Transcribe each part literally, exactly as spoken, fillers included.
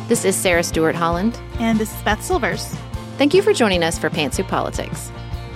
This is Sarah Stewart Holland. And this is Beth Silvers. Thank you for joining us for Pantsuit Politics.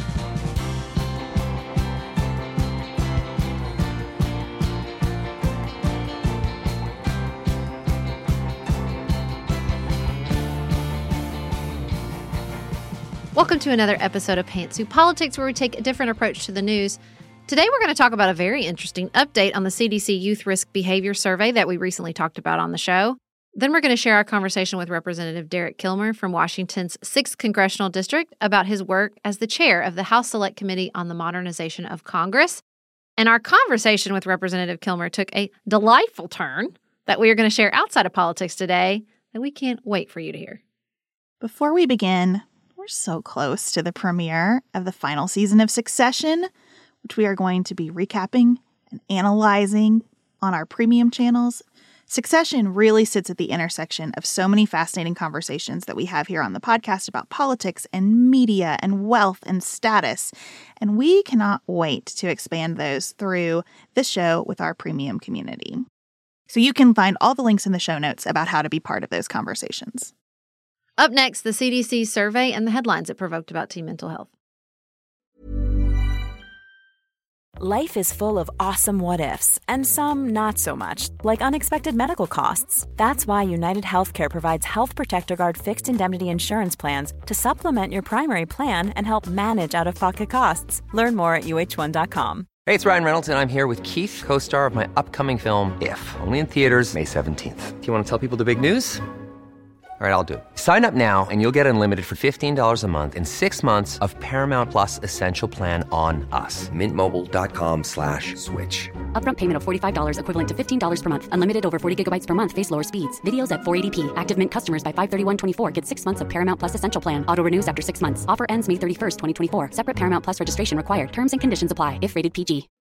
Welcome to another episode of Pantsuit Politics, where we take a different approach to the news. Today, we're going to talk about a very interesting update on the C D C Youth Risk Behavior Survey that we recently talked about on the show. Then we're going to share our conversation with Representative Derek Kilmer from Washington's sixth Congressional District about his work as the chair of the House Select Committee on the Modernization of Congress. And our conversation with Representative Kilmer took a delightful turn that we are going to share outside of politics today that we can't wait for you to hear. Before we begin, we're so close to the premiere of the final season of Succession, which we are going to be recapping and analyzing on our premium channels. Succession really sits at the intersection of so many fascinating conversations that we have here on the podcast about politics and media and wealth and status. And we cannot wait to expand those through the show with our premium community. So you can find all the links in the show notes about how to be part of those conversations. Up next, the C D C survey and the headlines it provoked about teen mental health. Life is full of awesome what-ifs, and some not so much, like unexpected medical costs. That's why United Healthcare provides Health Protector Guard fixed indemnity insurance plans to supplement your primary plan and help manage out-of-pocket costs. Learn more at U H one dot com. Hey, it's Ryan Reynolds, and I'm here with Keith, co-star of my upcoming film, If, only in theaters May seventeenth. Do you want to tell people the big news? All right, I'll do it. Sign up now and you'll get unlimited for fifteen dollars a month and six months of Paramount Plus Essential Plan on us. Mint Mobile dot com slash switch. Upfront payment of forty-five dollars equivalent to fifteen dollars per month. Unlimited over forty gigabytes per month. Face lower speeds. Videos at four eighty p. Active Mint customers by five thirty-one twenty-four get six months of Paramount Plus Essential Plan. Auto renews after six months. Offer ends May thirty-first, twenty twenty-four. Separate Paramount Plus registration required. Terms and conditions apply if rated P G.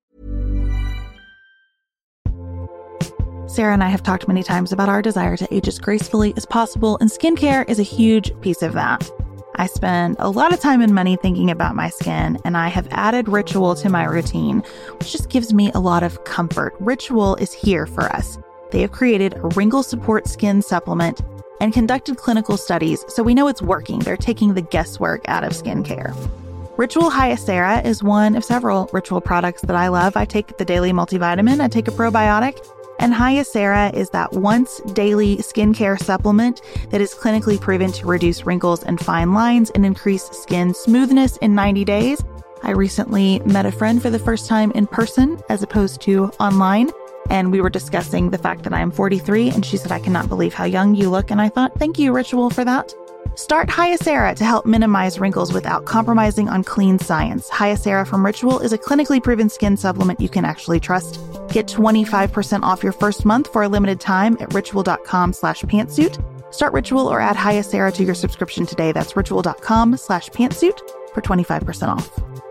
Sarah and I have talked many times about our desire to age as gracefully as possible, and skincare is a huge piece of that. I spend a lot of time and money thinking about my skin, and I have added Ritual to my routine, which just gives me a lot of comfort. Ritual is here for us. They have created a wrinkle support skin supplement and conducted clinical studies, so we know it's working. They're taking the guesswork out of skincare. Ritual Hyacera is one of several Ritual products that I love. I take the daily multivitamin, I take a probiotic, and Hyacera is that once daily skincare supplement that is clinically proven to reduce wrinkles and fine lines and increase skin smoothness in ninety days. I recently met a friend for the first time in person as opposed to online, and we were discussing the fact that I am forty-three, and she said, "I cannot believe how young you look." And I thought, thank you, Ritual, for that. Start Hyacera to help minimize wrinkles without compromising on clean science. Hyacera from Ritual is a clinically proven skin supplement you can actually trust. Get twenty-five percent off your first month for a limited time at ritual.com slash pantsuit. Start Ritual or add Hyacera to your subscription today. That's ritual.com slash pantsuit for twenty-five percent off.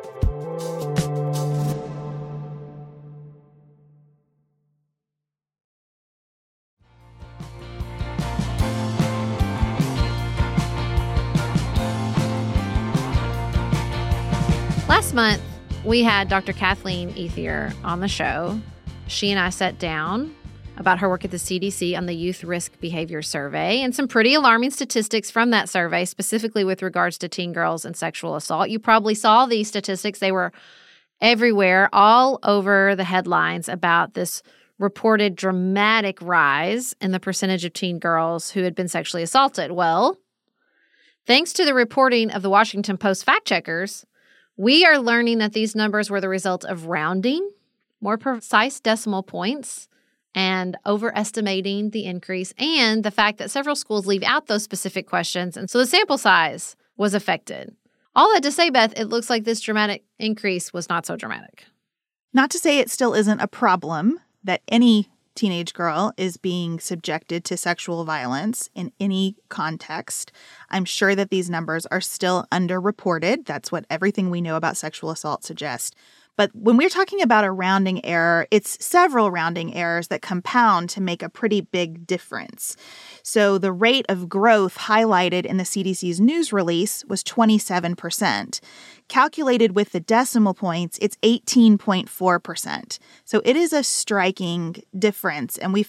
Last month, we had Doctor Kathleen Ethier on the show. She and I sat down about her work at the C D C on the Youth Risk Behavior Survey and some pretty alarming statistics from that survey, specifically with regards to teen girls and sexual assault. You probably saw these statistics. They were everywhere, all over the headlines about this reported dramatic rise in the percentage of teen girls who had been sexually assaulted. Well, thanks to the reporting of the Washington Post fact-checkers, we are learning that these numbers were the result of rounding, more precise decimal points, and overestimating the increase, and the fact that several schools leave out those specific questions, and so the sample size was affected. All that to say, Beth, it looks like this dramatic increase was not so dramatic. Not to say it still isn't a problem that any teenage girl is being subjected to sexual violence in any context. I'm sure that these numbers are still underreported. That's what everything we know about sexual assault suggests. But when we're talking about a rounding error, it's several rounding errors that compound to make a pretty big difference. So the rate of growth highlighted in the C D C's news release was twenty-seven percent. Calculated with the decimal points, it's eighteen point four percent. So it is a striking difference, and we felt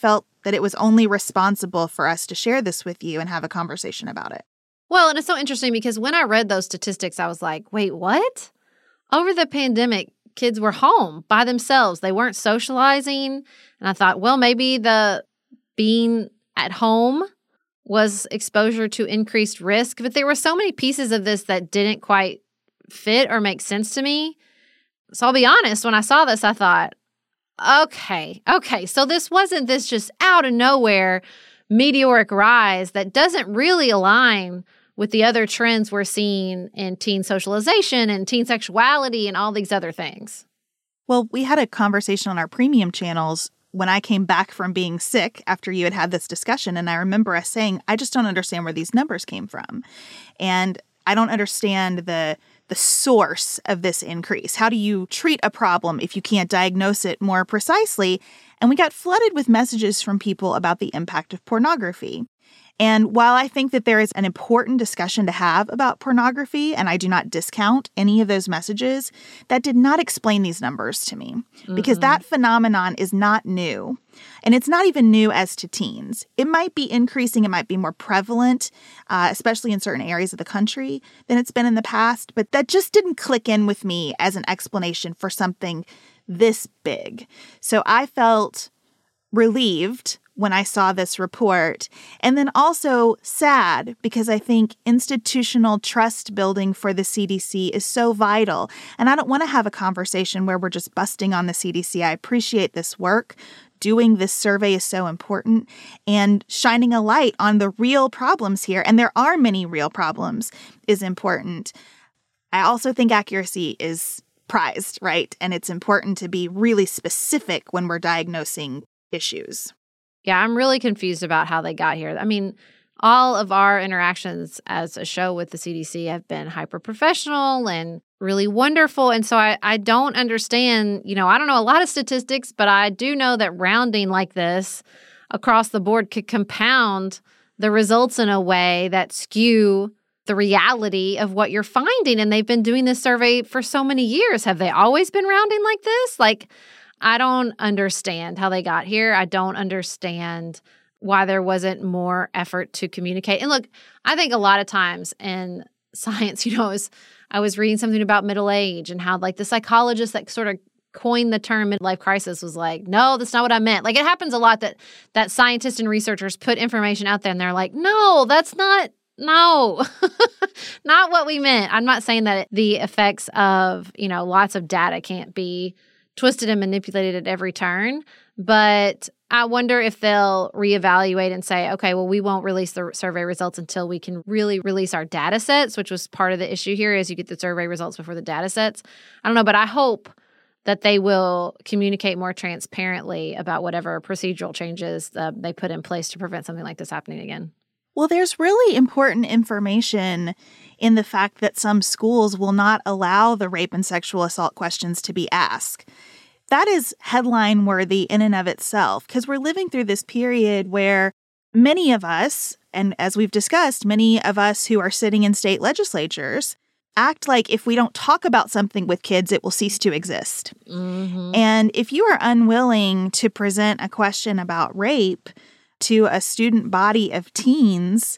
that it was only responsible for us to share this with you and have a conversation about it. Well, and it's so interesting because when I read those statistics, I was like, wait, what? Over the pandemic, kids were home by themselves. They weren't socializing. And I thought, well, maybe the being at home was exposure to increased risk. But there were so many pieces of this that didn't quite fit or make sense to me. So I'll be honest, when I saw this, I thought, okay, okay, so this wasn't this just out of nowhere meteoric rise that doesn't really align with the other trends we're seeing in teen socialization and teen sexuality and all these other things. Well, we had a conversation on our premium channels when I came back from being sick after you had had this discussion. And I remember us saying, I just don't understand where these numbers came from. And I don't understand the the source of this increase. How do you treat a problem if you can't diagnose it more precisely? And we got flooded with messages from people about the impact of pornography. And while I think that there is an important discussion to have about pornography, and I do not discount any of those messages, that did not explain these numbers to me. Mm-mm. Because that phenomenon is not new. And it's not even new as to teens. It might be increasing, it might be more prevalent, uh, especially in certain areas of the country than it's been in the past. But that just didn't click in with me as an explanation for something this big. So I felt relieved when I saw this report, and then also sad because I think institutional trust building for the C D C is so vital. And I don't want to have a conversation where we're just busting on the C D C. I appreciate this work. Doing this survey is so important, and shining a light on the real problems here, and there are many real problems, is important. I also think accuracy is prized, right? And it's important to be really specific when we're diagnosing issues. Yeah, I'm really confused about how they got here. I mean, all of our interactions as a show with the C D C have been hyper-professional and really wonderful. And so I, I don't understand, you know, I don't know a lot of statistics, but I do know that rounding like this across the board could compound the results in a way that skew the reality of what you're finding. And they've been doing this survey for so many years. Have they always been rounding like this? Like, I don't understand how they got here. I don't understand why there wasn't more effort to communicate. And look, I think a lot of times in science, you know, was, I was reading something about middle age and how like the psychologist that sort of coined the term midlife crisis was like, no, that's not what I meant. Like it happens a lot that that scientists and researchers put information out there and they're like, no, that's not, no, not what we meant. I'm not saying that the effects of, you know, lots of data can't be twisted and manipulated at every turn. But I wonder if they'll reevaluate and say, okay, well, we won't release the survey results until we can really release our data sets, which was part of the issue here is you get the survey results before the data sets. I don't know, but I hope that they will communicate more transparently about whatever procedural changes uh, they put in place to prevent something like this happening again. Well, there's really important information in the fact that some schools will not allow the rape and sexual assault questions to be asked. That is headline worthy in and of itself, because we're living through this period where many of us, and as we've discussed, many of us who are sitting in state legislatures, act like if we don't talk about something with kids, it will cease to exist. Mm-hmm. And if you are unwilling to present a question about rape to a student body of teens,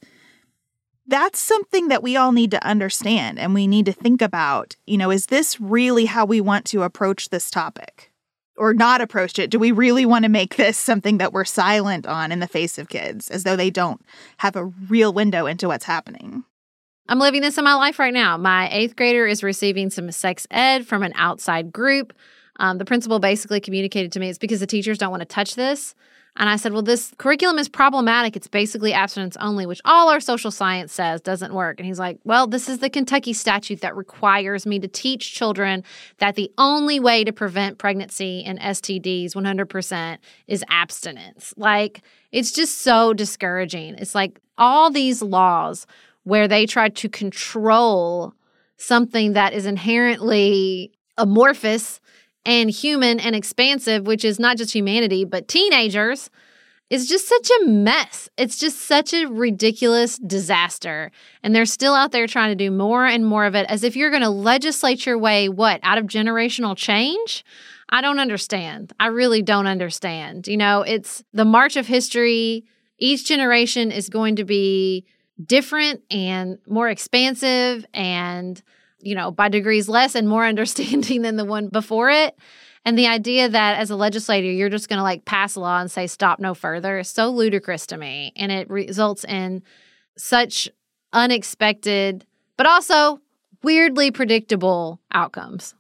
that's something that we all need to understand and we need to think about. You know, is this really how we want to approach this topic? Or not approach it? Do we really want to make this something that we're silent on in the face of kids, as though they don't have a real window into what's happening? I'm living this in my life right now. My eighth grader is receiving some sex ed from an outside group. Um, the principal basically communicated to me it's because the teachers don't want to touch this. And I said, well, this curriculum is problematic. It's basically abstinence only, which all our social science says doesn't work. And he's like, well, this is the Kentucky statute that requires me to teach children that the only way to prevent pregnancy and S T Ds one hundred percent is abstinence. Like, it's just so discouraging. It's like all these laws where they try to control something that is inherently amorphous and human and expansive, which is not just humanity, but teenagers, is just such a mess. It's just such a ridiculous disaster. And they're still out there trying to do more and more of it as if you're going to legislate your way, what, out of generational change? I don't understand. I really don't understand. You know, it's the march of history. Each generation is going to be different and more expansive and, you know, by degrees less and more understanding than the one before it. And the idea that as a legislator, you're just going to like pass a law and say stop no further is so ludicrous to me. And it results in such unexpected, but also weirdly predictable outcomes.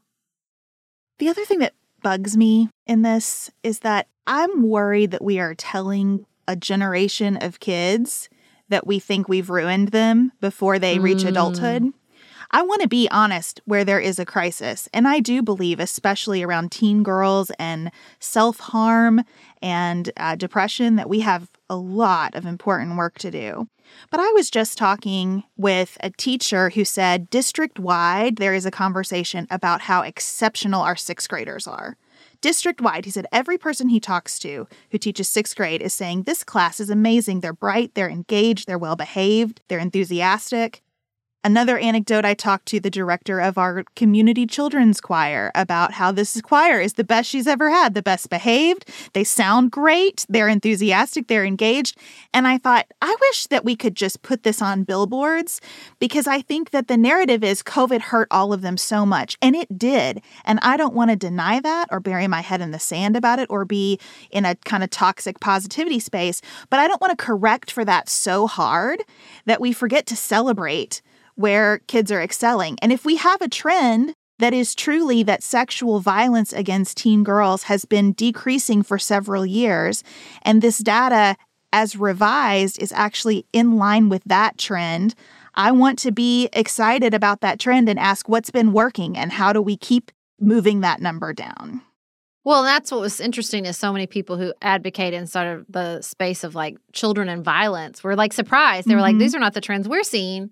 The other thing that bugs me in this is that I'm worried that we are telling a generation of kids that we think we've ruined them before they reach mm. adulthood. I want to be honest where there is a crisis. And I do believe, especially around teen girls and self-harm and uh, depression, that we have a lot of important work to do. But I was just talking with a teacher who said district-wide, there is a conversation about how exceptional our sixth graders are. District-wide, he said every person he talks to who teaches sixth grade is saying this class is amazing. They're bright, they're engaged, they're well-behaved, they're enthusiastic. Another anecdote, I talked to the director of our community children's choir about how this choir is the best she's ever had, the best behaved. They sound great. They're enthusiastic. They're engaged. And I thought, I wish that we could just put this on billboards because I think that the narrative is COVID hurt all of them so much. And it did. And I don't want to deny that or bury my head in the sand about it or be in a kind of toxic positivity space. But I don't want to correct for that so hard that we forget to celebrate where kids are excelling. And if we have a trend that is truly that sexual violence against teen girls has been decreasing for several years, and this data as revised is actually in line with that trend, I want to be excited about that trend and ask what's been working and how do we keep moving that number down. Well, that's what was interesting is so many people who advocate in sort of the space of like children and violence were like surprised. They were mm-hmm. like, these are not the trends we're seeing.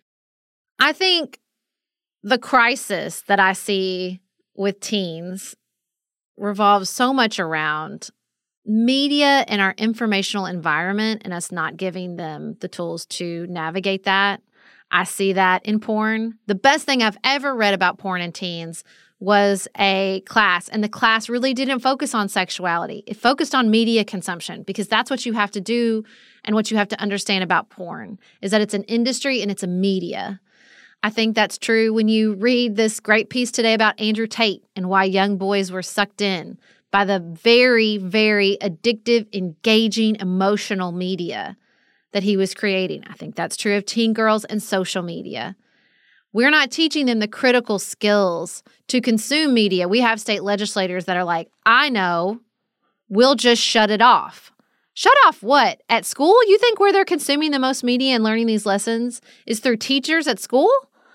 I think the crisis that I see with teens revolves so much around media and our informational environment and us not giving them the tools to navigate that. I see that in porn. The best thing I've ever read about porn and teens was a class, and the class really didn't focus on sexuality. It focused on media consumption because that's what you have to do and what you have to understand about porn is that it's an industry and it's a media. I think that's true when you read this great piece today about Andrew Tate and why young boys were sucked in by the very, very addictive, engaging, emotional media that he was creating. I think that's true of teen girls and social media. We're not teaching them the critical skills to consume media. We have state legislators that are like, I know, we'll just shut it off. Shut off what? At school? You think where they're consuming the most media and learning these lessons is through teachers at school?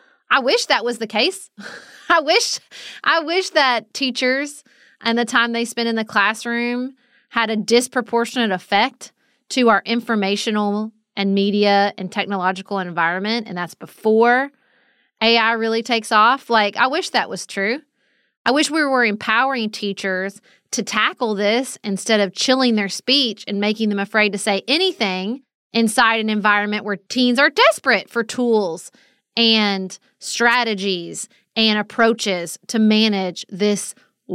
I wish that was the case. I wish I wish that teachers and the time they spend in the classroom had a disproportionate effect to our informational and media and technological environment, and that's before A I really takes off. Like, I wish that was true. I wish we were empowering teachers to tackle this instead of chilling their speech and making them afraid to say anything inside an environment where teens are desperate for tools and strategies and approaches to manage this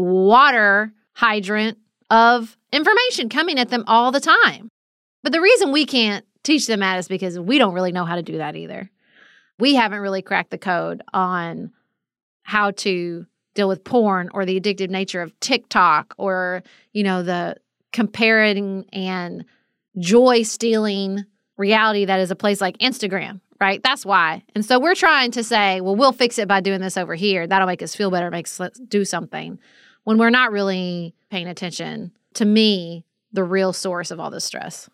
water hydrant of information coming at them all the time. But the reason we can't teach them that is because we don't really know how to do that either. We haven't really cracked the code on how to deal with porn or the addictive nature of TikTok or, you know, the comparing and joy-stealing reality that is a place like Instagram. Right? That's why. And so we're trying to say, well, we'll fix it by doing this over here. That'll make us feel better, make us do something. When we're not really paying attention to me, the real source of all this stress.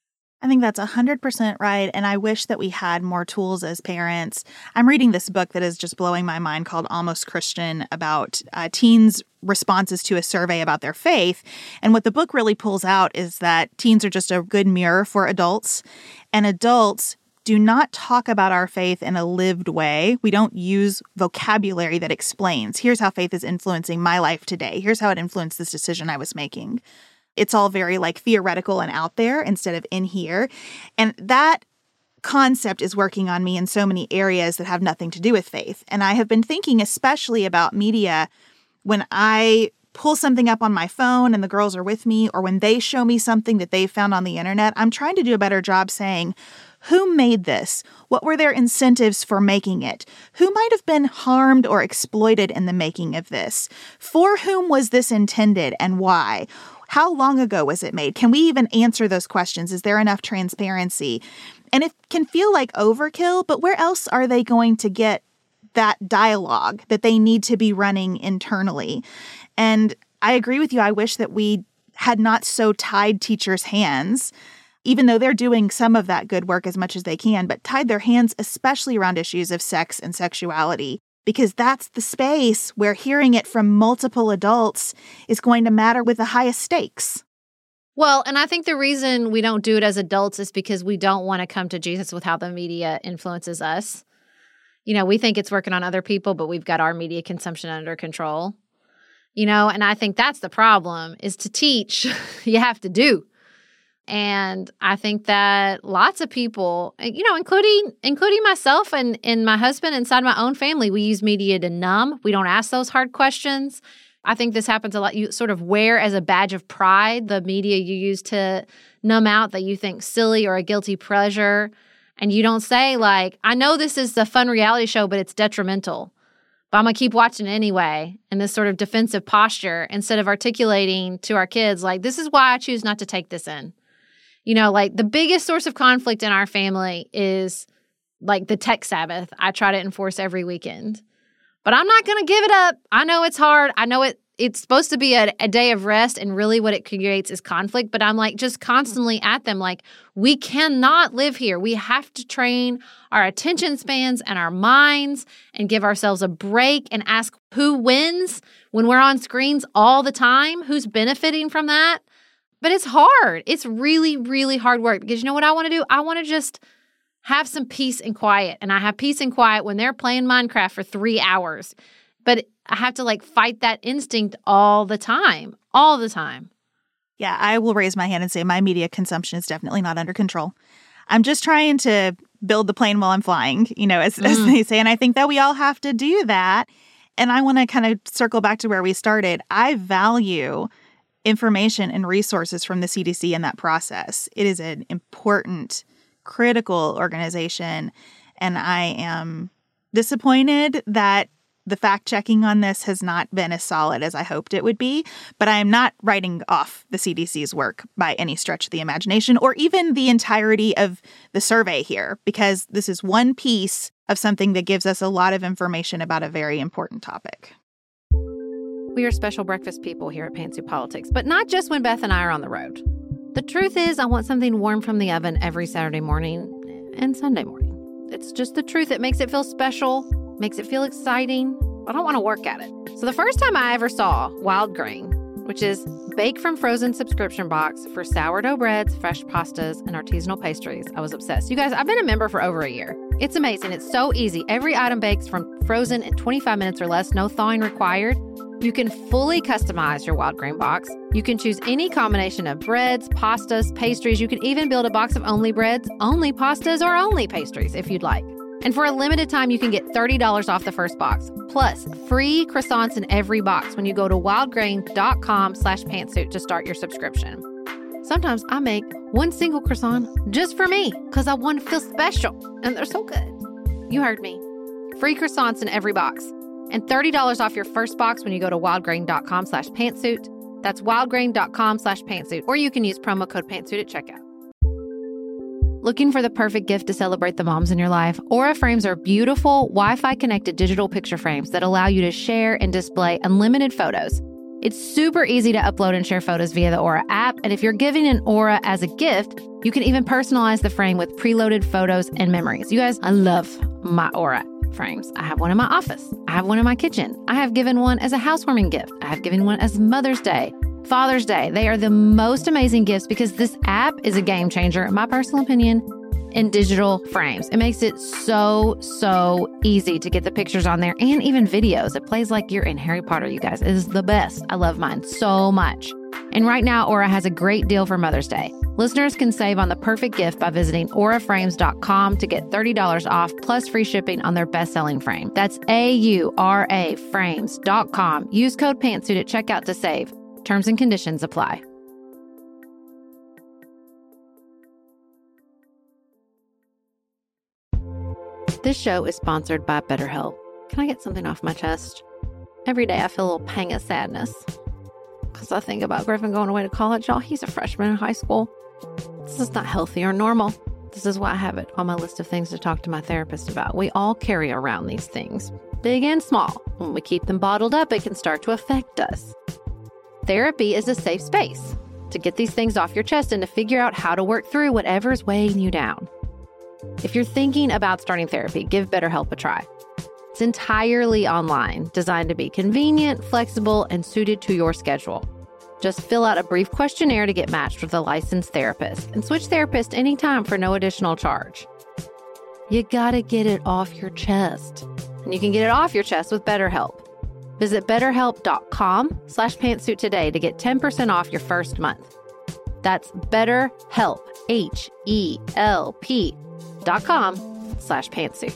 I think that's one hundred percent right, and I wish that we had more tools as parents. I'm reading this book that is just blowing my mind called Almost Christian about uh, teens' responses to a survey about their faith. And what the book really pulls out is that teens are just a good mirror for adults, and adults do not talk about our faith in a lived way. We don't use vocabulary that explains, here's how faith is influencing my life today. Here's how it influenced this decision I was making. It's all very like theoretical and out there instead of in here. And that concept is working on me in so many areas that have nothing to do with faith. And I have been thinking especially about media when I pull something up on my phone and the girls are with me, or when they show me something that they found on the internet, I'm trying to do a better job saying, who made this? What were their incentives for making it? Who might have been harmed or exploited in the making of this? For whom was this intended and why? How long ago was it made? Can we even answer those questions? Is there enough transparency? And it can feel like overkill, but where else are they going to get that dialogue that they need to be running internally? And I agree with you. I wish that we had not so tied teachers' hands, even though they're doing some of that good work as much as they can, but tied their hands especially around issues of sex and sexuality, because that's the space where hearing it from multiple adults is going to matter with the highest stakes. Well, and I think the reason we don't do it as adults is because we don't want to come to Jesus with how the media influences us. You know, we think it's working on other people, but we've got our media consumption under control. You know, and I think that's the problem, is to teach, you have to do. And I think that lots of people, you know, including including myself and, and my husband inside my own family, we use media to numb. We don't ask those hard questions. I think this happens a lot. You sort of wear as a badge of pride the media you use to numb out that you think silly or a guilty pleasure. And you don't say, like, I know this is a fun reality show, but it's detrimental. But I'm going to keep watching anyway, in this sort of defensive posture, instead of articulating to our kids, like, this is why I choose not to take this in. You know, like, the biggest source of conflict in our family is, like, the tech Sabbath I try to enforce every weekend. But I'm not going to give it up. I know it's hard. I know it. It's supposed to be a, a day of rest, and really what it creates is conflict. But I'm, like, just constantly at them, like, we cannot live here. We have to train our attention spans and our minds and give ourselves a break and ask who wins when we're on screens all the time, who's benefiting from that. But it's hard. It's really, really hard work, because you know what I want to do? I want to just have some peace and quiet. And I have peace and quiet when they're playing Minecraft for three hours. But I have to, like, fight that instinct all the time, all the time. Yeah, I will raise my hand and say my media consumption is definitely not under control. I'm just trying to build the plane while I'm flying, you know, as, mm. as they say. And I think that we all have to do that. And I want to kind of circle back to where we started. I value information and resources from the C D C in that process. It is an important, critical organization. And I am disappointed that the fact-checking on this has not been as solid as I hoped it would be. But I am not writing off the C D C's work by any stretch of the imagination, or even the entirety of the survey here, because this is one piece of something that gives us a lot of information about a very important topic. We are special breakfast people here at Pantsuit Politics, but not just when Beth and I are on the road. The truth is, I want something warm from the oven every Saturday morning and Sunday morning. It's just the truth. It makes it feel special, makes it feel exciting. I don't want to work at it. So the first time I ever saw Wild Grain, which is bake from frozen subscription box for sourdough breads, fresh pastas, and artisanal pastries, I was obsessed. You guys, I've been a member for over a year. It's amazing. It's so easy. Every item bakes from frozen in twenty-five minutes or less, no thawing required. You can fully customize your Wild Grain box. You can choose any combination of breads, pastas, pastries. You can even build a box of only breads, only pastas, or only pastries if you'd like. And for a limited time, you can get thirty dollars off the first box, plus free croissants in every box when you go to wildgrain.com slash pantsuit to start your subscription. Sometimes I make one single croissant just for me because I want to feel special, and they're so good. You heard me. Free croissants in every box. And thirty dollars off your first box when you go to wildgrain.com slash pantsuit. That's wildgrain.com slash pantsuit. Or you can use promo code pantsuit at checkout. Looking for the perfect gift to celebrate the moms in your life? Aura frames are beautiful, Wi-Fi connected digital picture frames that allow you to share and display unlimited photos. It's super easy to upload and share photos via the Aura app. And if you're giving an Aura as a gift, you can even personalize the frame with preloaded photos and memories. You guys, I love my Aura frames. I have one in my office. I have one in my kitchen. I have given one as a housewarming gift. I have given one as Mother's Day, Father's Day. They are the most amazing gifts because this app is a game changer, in my personal opinion, in digital frames. It makes it so, so easy to get the pictures on there and even videos. It plays like you're in Harry Potter, you guys. It is the best. I love mine so much. And right now, Aura has a great deal for Mother's Day. Listeners can save on the perfect gift by visiting aura frames dot com to get thirty dollars off plus free shipping on their best-selling frame. That's A U R A frames dot com. Use code PANTSUIT at checkout to save. Terms and conditions apply. This show is sponsored by BetterHelp. Can I get something off my chest? Every day I feel a little pang of sadness because I think about Griffin going away to college. Y'all, he's a freshman in high school. This is not healthy or normal. This is why I have it on my list of things to talk to my therapist about. We all carry around these things, big and small. When we keep them bottled up, it can start to affect us. Therapy is a safe space to get these things off your chest and to figure out how to work through whatever's weighing you down. If you're thinking about starting therapy, give BetterHelp a try. It's entirely online, designed to be convenient, flexible, and suited to your schedule. Just fill out a brief questionnaire to get matched with a licensed therapist and switch therapists anytime for no additional charge. You gotta get it off your chest. And you can get it off your chest with BetterHelp. Visit betterhelp.com slash pantsuit today to get ten percent off your first month. That's BetterHelp, H E L P dot com slash pantsuit.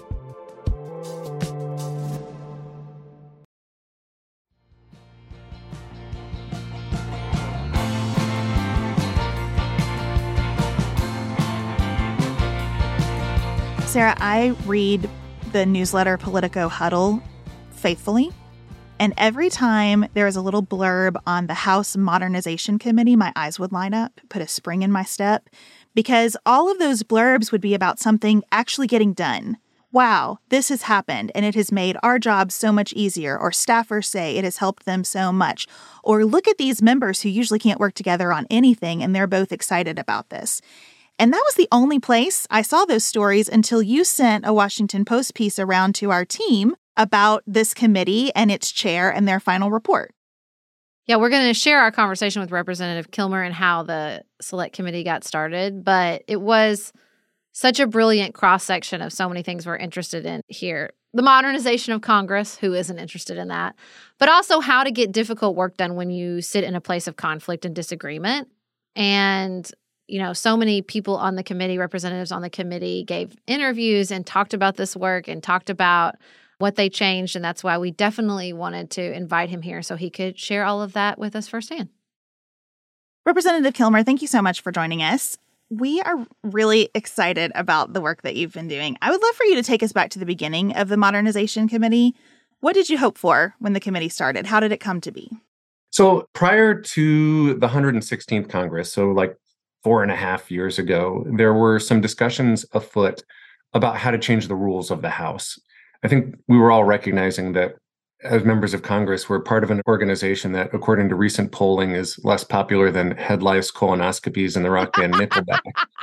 Sarah, I read the newsletter Politico Huddle faithfully, and every time there is a little blurb on the House Modernization Committee, my eyes would line up, put a spring in my step, because all of those blurbs would be about something actually getting done. Wow, this has happened, and it has made our job so much easier, or staffers say it has helped them so much, or look at these members who usually can't work together on anything, and they're both excited about this. And that was the only place I saw those stories until you sent a Washington Post piece around to our team about this committee and its chair and their final report. Yeah, we're going to share our conversation with Representative Kilmer and how the Select Committee got started, but it was such a brilliant cross-section of so many things we're interested in here. The modernization of Congress, who isn't interested in that, but also how to get difficult work done when you sit in a place of conflict and disagreement. And you know, so many people on the committee, representatives on the committee, gave interviews and talked about this work and talked about what they changed. And that's why we definitely wanted to invite him here so he could share all of that with us firsthand. Representative Kilmer, thank you so much for joining us. We are really excited about the work that you've been doing. I would love for you to take us back to the beginning of the Modernization Committee. What did you hope for when the committee started? How did it come to be? So prior to the one hundred sixteenth Congress, so like four and a half years ago, there were some discussions afoot about how to change the rules of the House. I think we were all recognizing that as members of Congress, we're part of an organization that, according to recent polling, is less popular than head lice, colonoscopies, and the rock band Nickelback.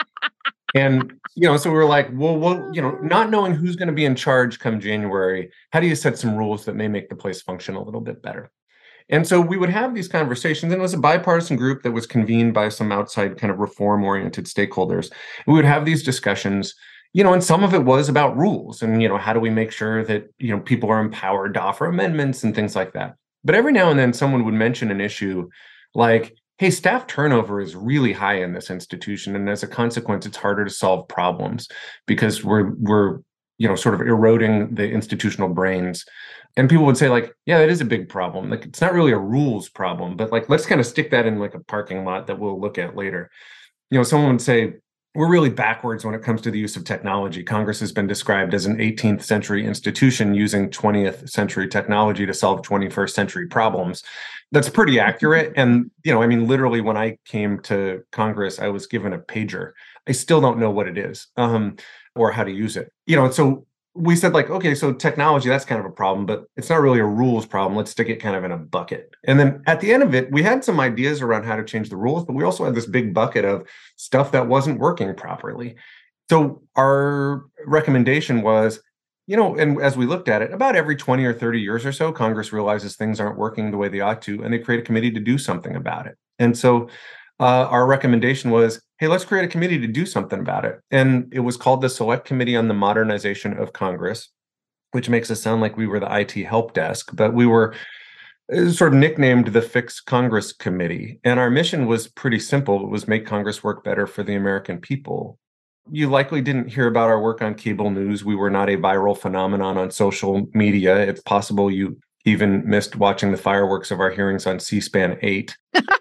And, you know, so we were like, well, well, you know, not knowing who's going to be in charge come January, how do you set some rules that may make the place function a little bit better? And so we would have these conversations, and it was a bipartisan group that was convened by some outside kind of reform-oriented stakeholders. We would have these discussions, you know, and some of it was about rules and, you know, how do we make sure that, you know, people are empowered to offer amendments and things like that. But every now and then someone would mention an issue like, hey, staff turnover is really high in this institution, and as a consequence, it's harder to solve problems because we're, we're, you know, sort of eroding the institutional brains. And people would say, like, yeah, that is a big problem. Like, it's not really a rules problem, but like, let's kind of stick that in like a parking lot that we'll look at later. You know, someone would say, we're really backwards when it comes to the use of technology. Congress has been described as an eighteenth century institution using twentieth century technology to solve twenty-first century problems. That's pretty accurate. And, you know, I mean, literally when I came to Congress, I was given a pager. I still don't know what it is um, or how to use it. You know, so we said, like, okay, so technology, that's kind of a problem, but it's not really a rules problem. Let's stick it kind of in a bucket. And then at the end of it, we had some ideas around how to change the rules, but we also had this big bucket of stuff that wasn't working properly. So our recommendation was, you know, and as we looked at it, about every twenty or thirty years or so, Congress realizes things aren't working the way they ought to, and they create a committee to do something about it. And so uh, our recommendation was, hey, let's create a committee to do something about it. And it was called the Select Committee on the Modernization of Congress, which makes us sound like we were the I T help desk, but we were It was sort of nicknamed the Fix Congress Committee. And our mission was pretty simple. It was make Congress work better for the American people. You likely didn't hear about our work on cable news. We were not a viral phenomenon on social media. It's possible you even missed watching the fireworks of our hearings on C-SPAN eight.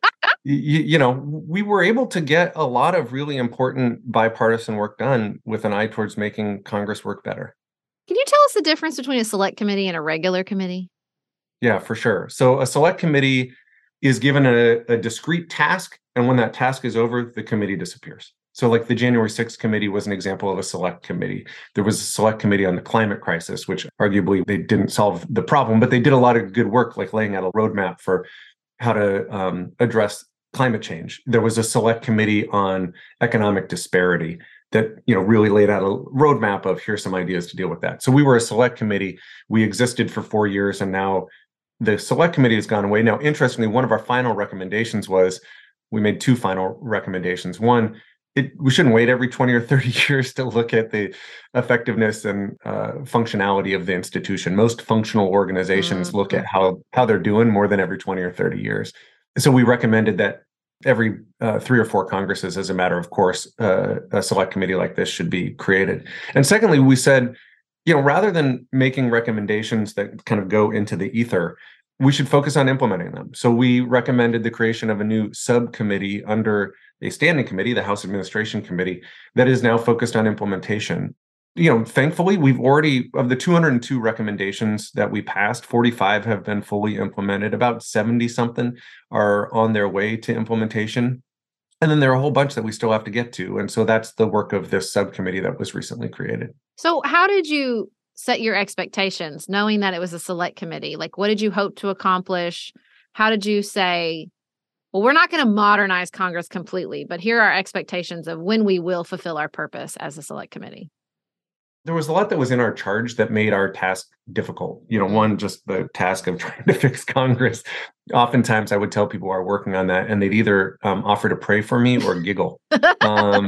you, you know, we were able to get a lot of really important bipartisan work done with an eye towards making Congress work better. Can you tell us the difference between a select committee and a regular committee? Yeah, for sure. So a select committee is given a, a discrete task, and when that task is over, the committee disappears. So like the January sixth committee was an example of a select committee. There was a select committee on the climate crisis, which arguably they didn't solve the problem, but they did a lot of good work, like laying out a roadmap for how to um, address climate change. There was a select committee on economic disparity that, you know, really laid out a roadmap of here's some ideas to deal with that. So we were a select committee. We existed for four years, and now the select committee has gone away. Now, interestingly, one of our final recommendations was, we made two final recommendations. One, It, we shouldn't wait every twenty or thirty years to look at the effectiveness and uh, functionality of the institution. Most functional organizations mm-hmm. look at how, how they're doing more than every twenty or thirty years. So we recommended that every uh, three or four Congresses, as a matter of course, uh, a select committee like this should be created. And secondly, we said, you know, rather than making recommendations that kind of go into the ether, we should focus on implementing them. So we recommended the creation of a new subcommittee under a standing committee, the House Administration Committee, that is now focused on implementation. You know, thankfully, we've already, of the two hundred two recommendations that we passed, forty-five have been fully implemented. About seventy something are on their way to implementation. And then there are a whole bunch that we still have to get to. And so that's the work of this subcommittee that was recently created. So how did you set your expectations, knowing that it was a select committee? Like, what did you hope to accomplish? How did you say, well, we're not going to modernize Congress completely, but here are our expectations of when we will fulfill our purpose as a select committee? There was a lot that was in our charge that made our task difficult. You know, one, just the task of trying to fix Congress. Oftentimes I would tell people who are working on that, and they'd either um, offer to pray for me or giggle. um,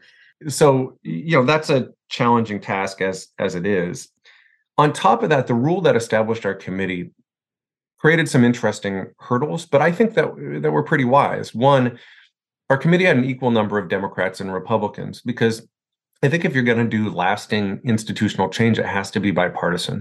so, you know, that's a challenging task as, as it is. On top of that, the rule that established our committee created some interesting hurdles, but I think that, that were pretty wise. One, our committee had an equal number of Democrats and Republicans, because I think if you're going to do lasting institutional change, it has to be bipartisan.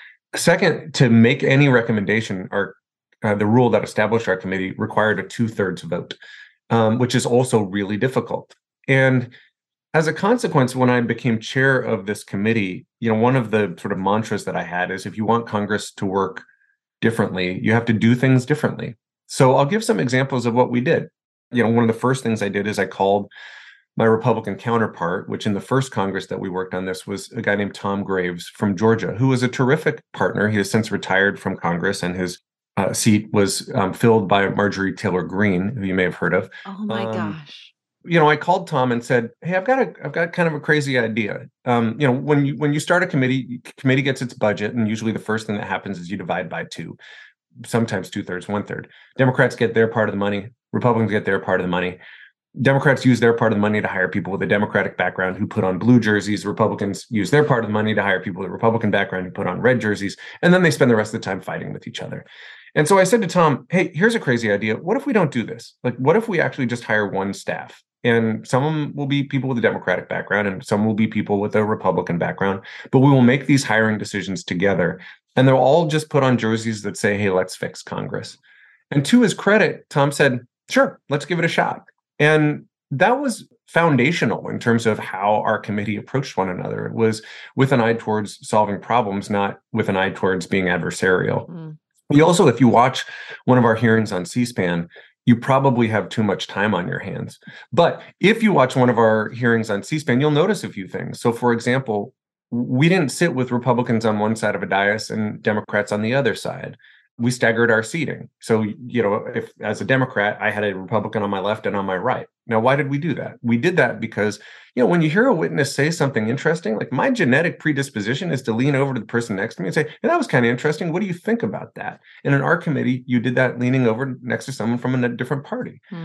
Second, to make any recommendation, our uh, the rule that established our committee required a two-thirds vote, um, which is also really difficult. And as a consequence, when I became chair of this committee, you know, one of the sort of mantras that I had is, if you want Congress to work differently, you have to do things differently. So I'll give some examples of what we did. You know, one of the first things I did is I called my Republican counterpart, which in the first Congress that we worked on this was a guy named Tom Graves from Georgia, who was a terrific partner. He has since retired from Congress, and his uh, seat was um, filled by Marjorie Taylor Greene, who you may have heard of. Oh my um, gosh. You know, I called Tom and said, "Hey, I've got a, I've got kind of a crazy idea. Um, you know, when you when you start a committee, committee gets its budget, and usually the first thing that happens is you divide by two, sometimes two thirds, one third. Democrats get their part of the money, Republicans get their part of the money. Democrats use their part of the money to hire people with a Democratic background who put on blue jerseys. Republicans use their part of the money to hire people with a Republican background who put on red jerseys, and then they spend the rest of the time fighting with each other." And so I said to Tom, "Hey, here's a crazy idea. What if we don't do this? Like, what if we actually just hire one staff? And some of them will be people with a Democratic background, and some will be people with a Republican background. But we will make these hiring decisions together, and they'll all just put on jerseys that say, 'Hey, let's fix Congress.'" And to his credit, Tom said, "Sure, let's give it a shot." And that was foundational in terms of how our committee approached one another. It was with an eye towards solving problems, not with an eye towards being adversarial. Mm. You also, if you watch one of our hearings on C-SPAN, you probably have too much time on your hands. But if you watch one of our hearings on C-SPAN, you'll notice a few things. So, for example, we didn't sit with Republicans on one side of a dais and Democrats on the other side. We staggered our seating. So, you know, if as a Democrat, I had a Republican on my left and on my right. Now, why did we do that? We did that because, you know, when you hear a witness say something interesting, like my genetic predisposition is to lean over to the person next to me and say, "Hey, that was kind of interesting. What do you think about that?" And in our committee, you did that leaning over next to someone from a different party. Mm.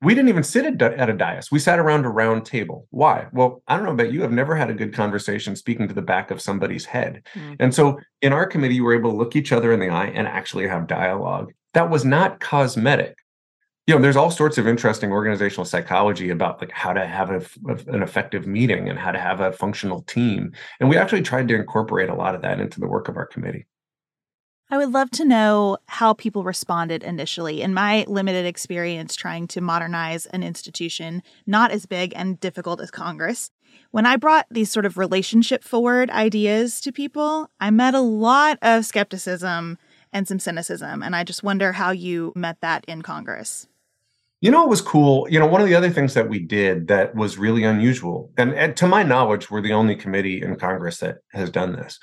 We didn't even sit at, at a dais. We sat around a round table. Why? Well, I don't know about you. I've never had a good conversation speaking to the back of somebody's head. Mm-hmm. And so in our committee, you were able to look each other in the eye and actually have dialogue. That was not cosmetic. You know, there's all sorts of interesting organizational psychology about like how to have a, an effective meeting and how to have a functional team. And we actually tried to incorporate a lot of that into the work of our committee. I would love to know how people responded initially. In my limited experience trying to modernize an institution not as big and difficult as Congress, when I brought these sort of relationship forward ideas to people, I met a lot of skepticism and some cynicism. And I just wonder how you met that in Congress. You know, it was cool. You know, one of the other things that we did that was really unusual, and, and to my knowledge, we're the only committee in Congress that has done this.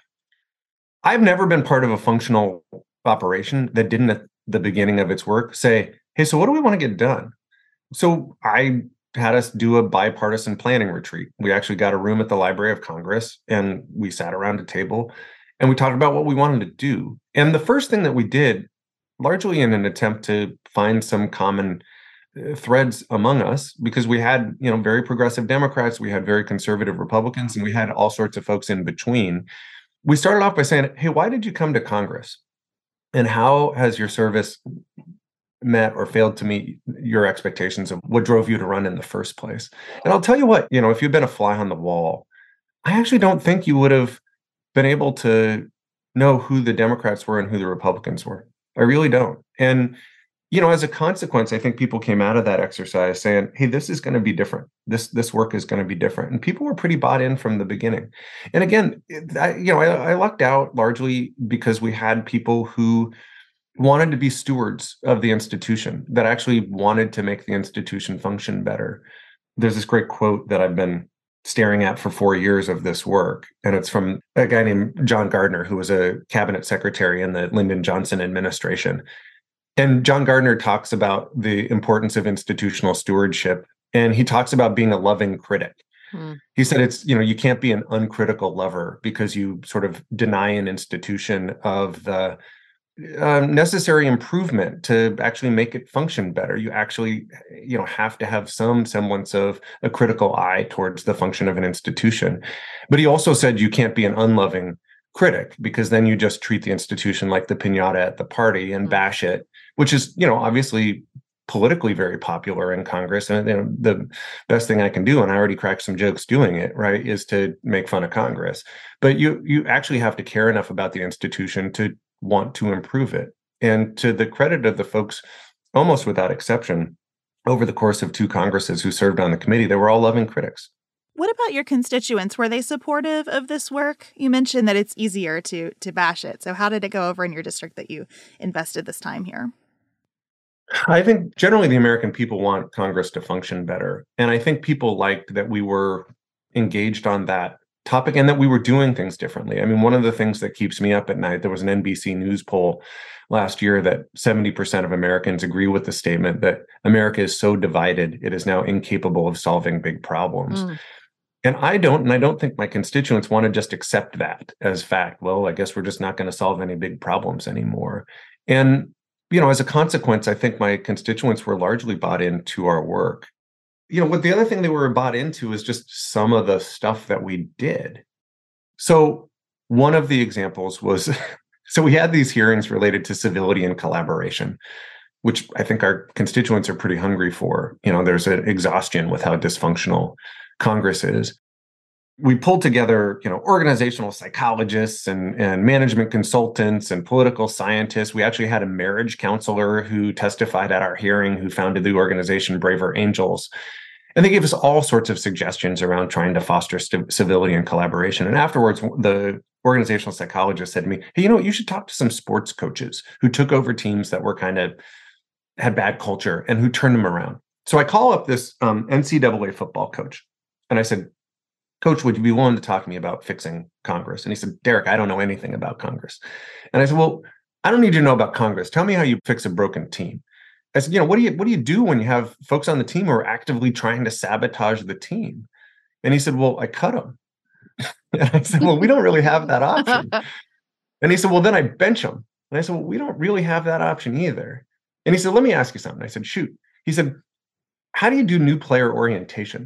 I've never been part of a functional operation that didn't at the beginning of its work say, hey, so what do we want to get done? So I had us do a bipartisan planning retreat. We actually got a room at the Library of Congress and we sat around a table and we talked about what we wanted to do. And the first thing that we did, largely in an attempt to find some common threads among us, because we had, you know, very progressive Democrats, we had very conservative Republicans, and we had all sorts of folks in between. We started off by saying, hey, why did you come to Congress? And how has your service met or failed to meet your expectations of what drove you to run in the first place? And I'll tell you what, you know, if you'd been a fly on the wall, I actually don't think you would have been able to know who the Democrats were and who the Republicans were. I really don't. And you know, as a consequence, I think people came out of that exercise saying, hey, this is going to be different. This this work is going to be different. And people were pretty bought in from the beginning. And again, I, you know, I, I lucked out largely because we had people who wanted to be stewards of the institution, that actually wanted to make the institution function better. There's this great quote that I've been staring at for four years of this work. And it's from a guy named John Gardner, who was a cabinet secretary in the Lyndon Johnson administration. And John Gardner talks about the importance of institutional stewardship, and he talks about being a loving critic. Hmm. He said it's, you know, you can't be an uncritical lover because you sort of deny an institution of the uh, necessary improvement to actually make it function better. You actually, you know, have to have some semblance of a critical eye towards the function of an institution. But he also said you can't be an unloving critic, because then you just treat the institution like the piñata at the party and bash it, which is, you know, obviously politically very popular in Congress. And you know, the best thing I can do, and I already cracked some jokes doing it, right, is to make fun of Congress. But you you actually have to care enough about the institution to want to improve it. And to the credit of the folks, almost without exception, over the course of two Congresses who served on the committee, they were all loving critics. What about your constituents? Were they supportive of this work? You mentioned that it's easier to to bash it. So how did it go over in your district that you invested this time here? I think generally the American people want Congress to function better. And I think people liked that we were engaged on that topic and that we were doing things differently. I mean, one of the things that keeps me up at night, there was an N B C News poll last year that seventy percent of Americans agree with the statement that America is so divided, it is now incapable of solving big problems. Mm. And I don't, and I don't think my constituents want to just accept that as fact. Well, I guess we're just not going to solve any big problems anymore. And, you know, as a consequence, I think my constituents were largely bought into our work. You know, what the other thing they were bought into is just some of the stuff that we did. So one of the examples was, so we had these hearings related to civility and collaboration, which I think our constituents are pretty hungry for. You know, there's an exhaustion with how dysfunctional Congress is. We pulled together, you know, organizational psychologists and, and management consultants and political scientists. We actually had a marriage counselor who testified at our hearing, who founded the organization Braver Angels. And they gave us all sorts of suggestions around trying to foster st- civility and collaboration. And afterwards, the organizational psychologist said to me, hey, you know what, you should talk to some sports coaches who took over teams that were kind of had bad culture and who turned them around. So I call up this um, N C double A football coach. And I said, Coach, would you be willing to talk to me about fixing Congress? And he said, Derek, I don't know anything about Congress. And I said, well, I don't need you to know about Congress. Tell me how you fix a broken team. I said, you know, what do you what do you do when you have folks on the team who are actively trying to sabotage the team? And he said, well, I cut them. And I said, well, we don't really have that option. And he said, well, then I bench them. And I said, well, we don't really have that option either. And he said, let me ask you something. I said, shoot. He said, how do you do new player orientation?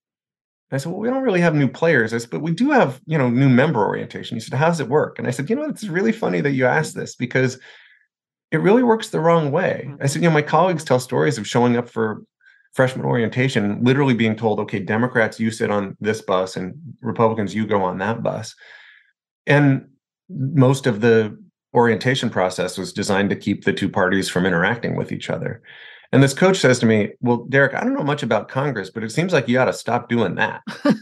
I said, well, we don't really have new players. I said, but we do have, you know, new member orientation. He said, how does it work? And I said, you know, it's really funny that you asked this because it really works the wrong way. I said, you know, my colleagues tell stories of showing up for freshman orientation, literally being told, okay, Democrats, you sit on this bus and Republicans, you go on that bus. And most of the orientation process was designed to keep the two parties from interacting with each other. And this coach says to me, well, Derek, I don't know much about Congress, but it seems like you ought to stop doing that.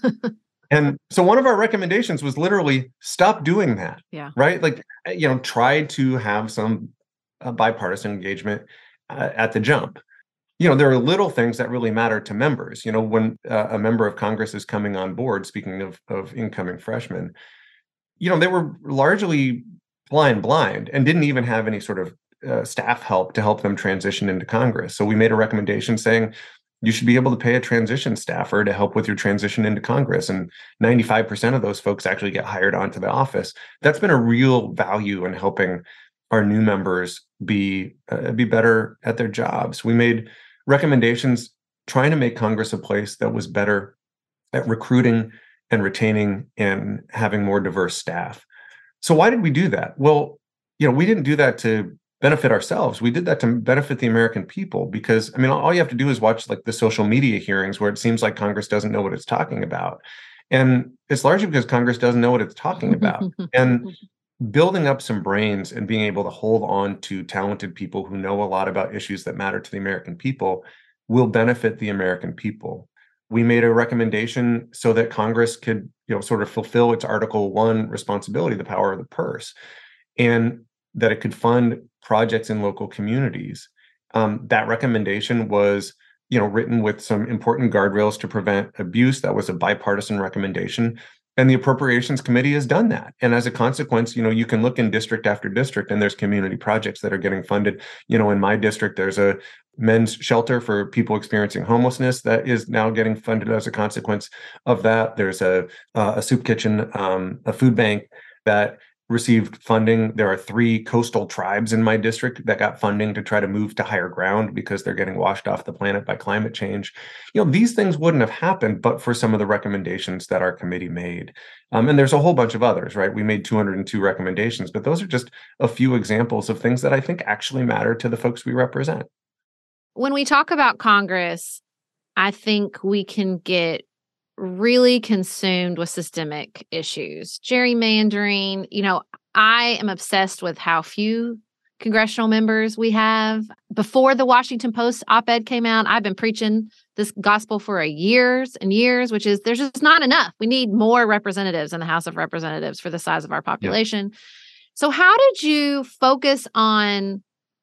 And so one of our recommendations was literally stop doing that. Yeah. Right? Like, you know, try to have some uh, bipartisan engagement uh, at the jump. You know, there are little things that really matter to members. You know, when uh, a member of Congress is coming on board, speaking of, of incoming freshmen, you know, they were largely blind, blind and didn't even have any sort of uh, staff help to help them transition into Congress. So we made a recommendation saying you should be able to pay a transition staffer to help with your transition into Congress. And ninety-five percent of those folks actually get hired onto the office. That's been a real value in helping our new members be uh, be better at their jobs. We made recommendations trying to make Congress a place that was better at recruiting and retaining and having more diverse staff. So why did we do that? Well, you know, we didn't do that to benefit ourselves. We did that to benefit the American people because, I mean, all you have to do is watch like the social media hearings where it seems like Congress doesn't know what it's talking about. And it's largely because Congress doesn't know what it's talking about. And building up some brains and being able to hold on to talented people who know a lot about issues that matter to the American people will benefit the American people. We made a recommendation so that Congress could, you know, sort of fulfill its Article One responsibility, the power of the purse, and that it could fund projects in local communities. Um, that recommendation was, you know, written with some important guardrails to prevent abuse. That was a bipartisan recommendation. And the Appropriations Committee has done that. And as a consequence, you know, you can look in district after district and there's community projects that are getting funded. You know, in my district, there's a men's shelter for people experiencing homelessness that is now getting funded as a consequence of that. There's a, uh, a soup kitchen, um, a food bank that received funding. There are three coastal tribes in my district that got funding to try to move to higher ground because they're getting washed off the planet by climate change. You know, these things wouldn't have happened but for some of the recommendations that our committee made. Um, and there's a whole bunch of others, right? We made two hundred two recommendations, but those are just a few examples of things that I think actually matter to the folks we represent. When we talk about Congress, I think we can get really consumed with systemic issues. Gerrymandering, you know, I am obsessed with how few congressional members we have. Before the Washington Post op-ed came out, I've been preaching this gospel for a years and years, which is there's just not enough. We need more representatives in the House of Representatives for the size of our population. Yeah. So how did you focus on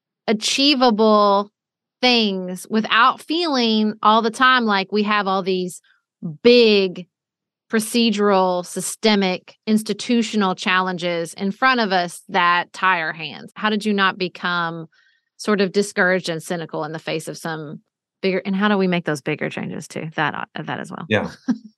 achievable things without feeling all the time like we have all these big procedural, systemic, institutional challenges in front of us that tie our hands? How did you not become sort of discouraged and cynical in the face of some bigger, and how do we make those bigger changes too? That, that as well. Yeah.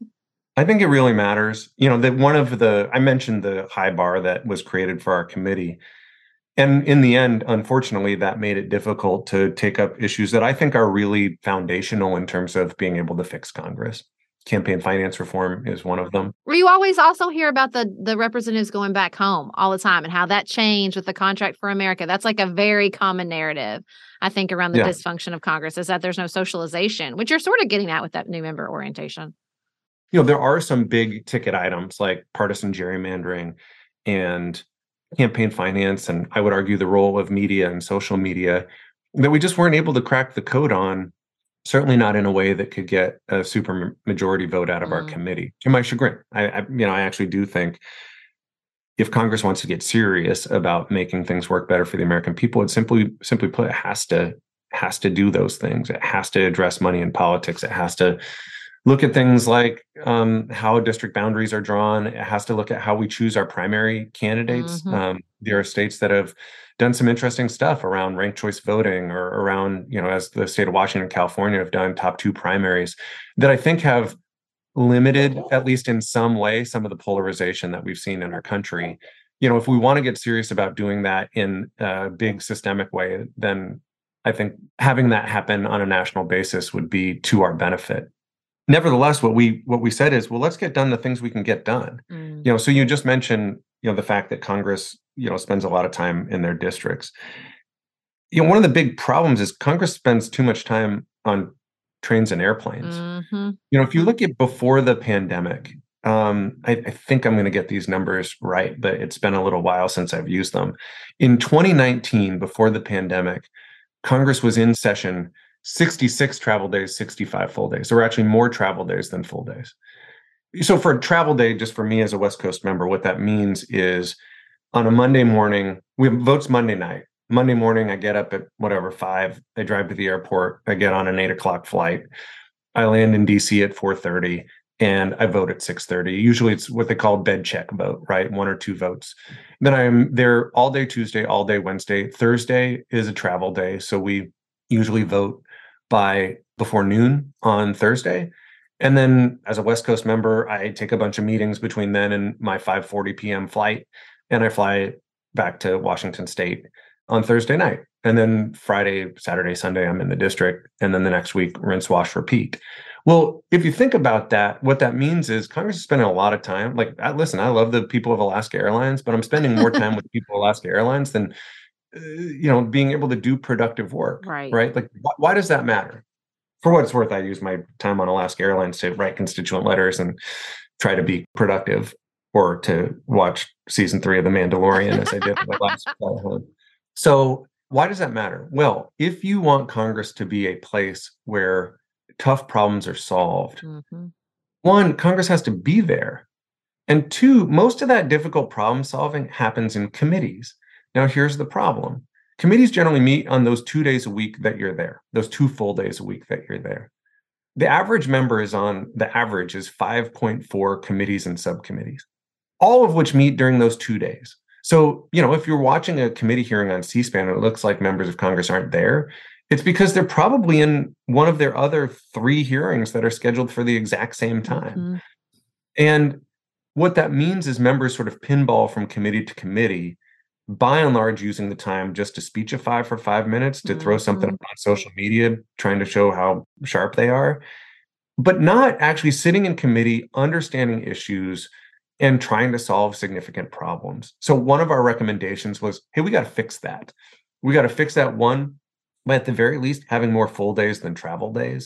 I think it really matters. You know, that one of the, I mentioned the high bar that was created for our committee. And in the end, unfortunately, that made it difficult to take up issues that I think are really foundational in terms of being able to fix Congress. Campaign finance reform is one of them. You always also hear about the the representatives going back home all the time and how that changed with the Contract for America. That's like a very common narrative, I think, around the yeah. dysfunction of Congress is that there's no socialization, which you're sort of getting at with that new member orientation. You know, there are some big ticket items like partisan gerrymandering and campaign finance, and I would argue the role of media and social media that we just weren't able to crack the code on. Certainly not in a way that could get a super majority vote out of mm. our committee. To my chagrin, I, I, you know, I actually do think if Congress wants to get serious about making things work better for the American people, it simply, simply put, it has to has to do those things. It has to address money in politics. It has to look at things like um, how district boundaries are drawn. It has to look at how we choose our primary candidates. Mm-hmm. Um, there are states that have done some interesting stuff around ranked choice voting or around, you know, as the state of Washington and California have done top two primaries that I think have limited, at least in some way, some of the polarization that we've seen in our country. You know, if we want to get serious about doing that in a big systemic way, then I think having that happen on a national basis would be to our benefit. Nevertheless, what we what we said is, well, let's get done the things we can get done. Mm. You know, so you just mentioned, you know, the fact that Congress, you know, spends a lot of time in their districts. You know, one of the big problems is Congress spends too much time on trains and airplanes. Mm-hmm. You know, if you look at before the pandemic, um, I, I think I'm going to get these numbers right, but it's been a little while since I've used them. In twenty nineteen, before the pandemic, Congress was in session sixty-six travel days, sixty-five full days. There were actually more travel days than full days. So for a travel day, just for me as a West Coast member, what that means is on a Monday morning, we have votes Monday night. Monday morning, I get up at whatever, five. I drive to the airport. I get on an eight o'clock flight. I land in D C at four thirty, and I vote at six thirty. Usually it's what they call bed check vote, right? One or two votes. Then I'm there all day Tuesday, all day Wednesday. Thursday is a travel day, so we usually vote by before noon on Thursday. And then as a West Coast member, I take a bunch of meetings between then and my five forty p.m. flight, and I fly back to Washington State on Thursday night. And then Friday, Saturday, Sunday, I'm in the district. And then the next week, rinse, wash, repeat. Well, if you think about that, what that means is Congress is spending a lot of time. Like, I, listen, I love the people of Alaska Airlines, but I'm spending more time with people of Alaska Airlines than, uh, you know, being able to do productive work. Right. Right. Like, wh- why does that matter? For what it's worth, I use my time on Alaska Airlines to write constituent letters and try to be productive, or to watch season three of The Mandalorian as I did for the last flight home. So why does that matter? Well, if you want Congress to be a place where tough problems are solved, Mm-hmm. one, Congress has to be there. And two, most of that difficult problem solving happens in committees. Now, here's the problem. Committees generally meet on those two days a week that you're there, those two full days a week that you're there. The average member is on, the average is five point four committees and subcommittees, all of which meet during those two days. So, you know, if you're watching a committee hearing on C-SPAN and it looks like members of Congress aren't there, it's because they're probably in one of their other three hearings that are scheduled for the exact same time. Mm-hmm. And what that means is members sort of pinball from committee to committee, by and large using the time just to speechify for five minutes, to throw something Mhm. up on social media, trying to show how sharp they are, but not actually sitting in committee, understanding issues, and trying to solve significant problems. So one of our recommendations was, hey, we got to fix that. We got to fix that, one, by at the very least having more full days than travel days.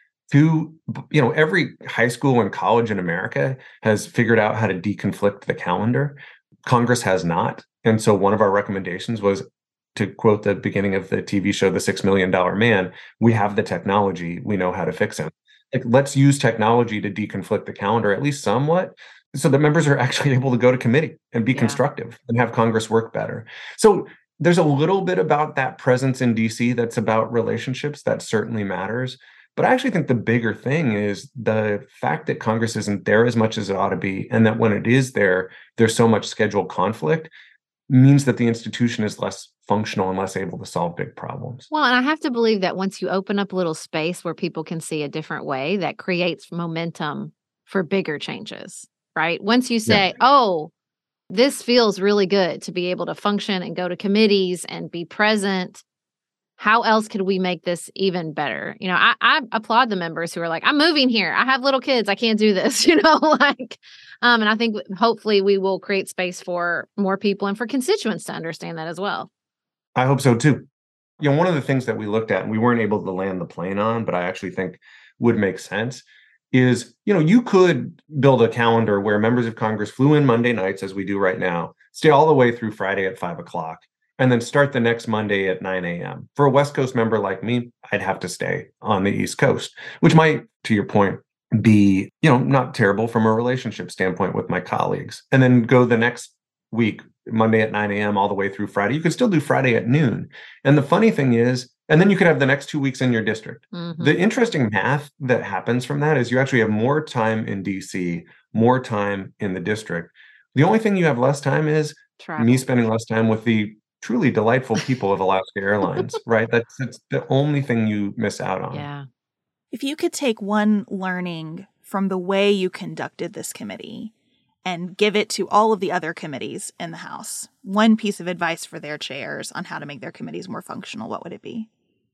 Two, you know, every high school and college in America has figured out how to deconflict the calendar. Congress has not. And so one of our recommendations was, to quote the beginning of the T V show, The Six Million Dollar Man, we have the technology, we know how to fix him. Like, let's use technology to deconflict the calendar, at least somewhat, so that members are actually able to go to committee and be Yeah. constructive and have Congress work better. So there's a little bit about that presence in D C that's about relationships. That certainly matters. But I actually think the bigger thing is the fact that Congress isn't there as much as it ought to be, and that when it is there, there's so much scheduled conflict, means that the institution is less functional and less able to solve big problems. Well, and I have to believe that once you open up a little space where people can see a different way, that creates momentum for bigger changes, right? Once you say, Yeah. oh, this feels really good to be able to function and go to committees and be present, how else could we make this even better? You know, I, I applaud the members who are like, I'm moving here. I have little kids. I can't do this, you know, like, um, and I think hopefully we will create space for more people and for constituents to understand that as well. I hope so too. You know, one of the things that we looked at and we weren't able to land the plane on, but I actually think would make sense, is, you know, you could build a calendar where members of Congress flew in Monday nights, as we do right now, stay all the way through Friday at five o'clock, and then start the next Monday at nine a.m. For a West Coast member like me, I'd have to stay on the East Coast, which might, to your point, be, you know, not terrible from a relationship standpoint with my colleagues. And then go the next week, Monday at nine a.m. all the way through Friday. You could still do Friday at noon. And the funny thing is, and then you could have the next two weeks in your district. Mm-hmm. The interesting math that happens from that is you actually have more time in D C, more time in the district. The only thing you have less time is Travel. me spending less time with the truly delightful people of Alaska Airlines, right? That's, that's the only thing you miss out on. Yeah. If you could take one learning from the way you conducted this committee and give it to all of the other committees in the House, one piece of advice for their chairs on how to make their committees more functional, what would it be?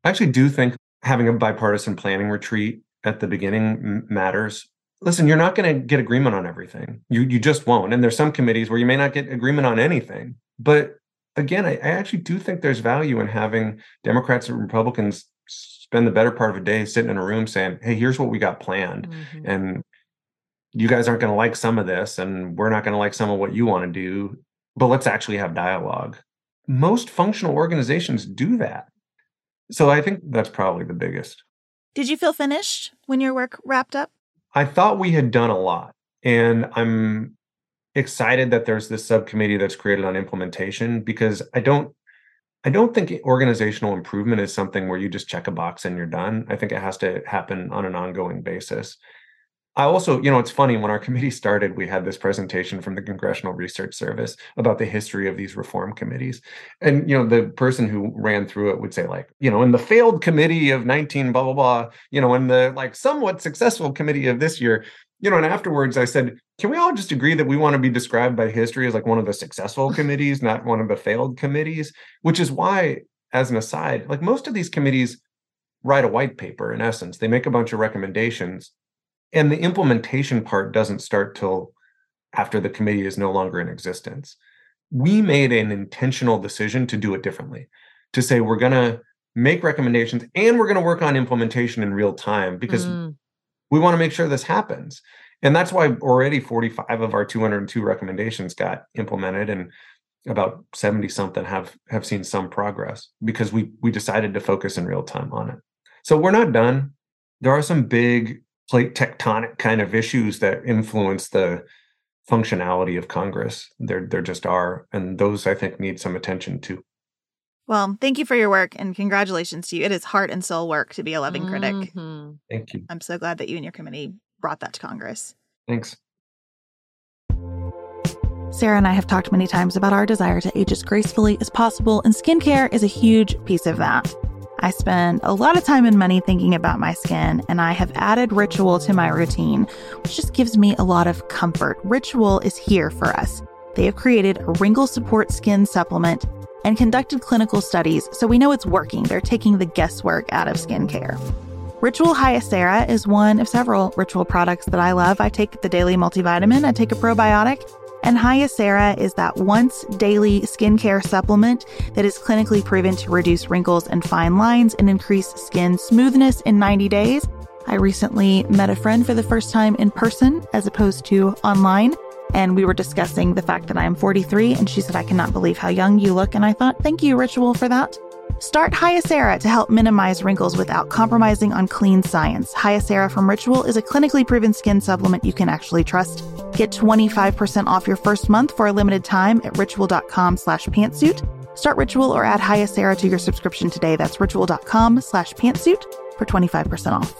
I actually do think having a bipartisan planning retreat at the beginning m- matters. Listen, you're not going to get agreement on everything. You you just won't. And there's some committees where you may not get agreement on anything. But again, I, I actually do think there's value in having Democrats and Republicans spend the better part of a day sitting in a room saying, hey, here's what we got planned. Mm-hmm. And you guys aren't going to like some of this, and we're not going to like some of what you want to do, but let's actually have dialogue. Most functional organizations do that. So I think that's probably the biggest. Did you feel finished when your work wrapped up? I thought we had done a lot, and I'm excited that there's this subcommittee that's created on implementation, because I don't I don't think organizational improvement is something where you just check a box and you're done. I think it has to happen on an ongoing basis. I also, you know, it's funny, when our committee started, we had this presentation from the Congressional Research Service about the history of these reform committees. And, you know, the person who ran through it would say, like, you know, in the failed committee of nineteen blah, blah, blah, you know, in the like somewhat successful committee of this year, you know, and afterwards I said, can we all just agree that we want to be described by history as like one of the successful committees, not one of the failed committees? Which is why, as an aside, like most of these committees write a white paper, in essence. They make a bunch of recommendations. And the implementation part doesn't start till after the committee is no longer in existence. We made an intentional decision to do it differently, to say we're going to make recommendations and we're going to work on implementation in real time, because mm. we want to make sure this happens. And that's why already forty-five of our two hundred two recommendations got implemented, and about seventy something have, have seen some progress, because we we decided to focus in real time on it. So we're not done. There are some big plate tectonic kind of issues that influence the functionality of Congress. There, there just are. And those, I think, need some attention too. Well, thank you for your work, and congratulations to you. It is heart and soul work to be a loving critic. Mm-hmm. Thank you. I'm so glad that you and your committee brought that to Congress. Thanks. Sarah and I have talked many times about our desire to age as gracefully as possible, and skincare is a huge piece of that. I spend a lot of time and money thinking about my skin, and I have added Ritual to my routine, which just gives me a lot of comfort. Ritual is here for us. They have created a wrinkle support skin supplement and conducted clinical studies, so we know it's working. They're taking the guesswork out of skincare. Ritual Hyacera is one of several Ritual products that I love. I take the daily multivitamin, I take a probiotic, and Hyacera is that once daily skincare supplement that is clinically proven to reduce wrinkles and fine lines and increase skin smoothness in ninety days. I recently met a friend for the first time in person as opposed to online, and we were discussing the fact that I am forty-three, and she said, I cannot believe how young you look. And I thought, thank you, Ritual, for that. Start Hyacera to help minimize wrinkles without compromising on clean science. Hyacera from Ritual is a clinically proven skin supplement you can actually trust. Get twenty-five percent off your first month for a limited time at ritual.com slash pantsuit. Start Ritual or add Hyacera to your subscription today. That's ritual.com slash pantsuit for twenty-five percent off.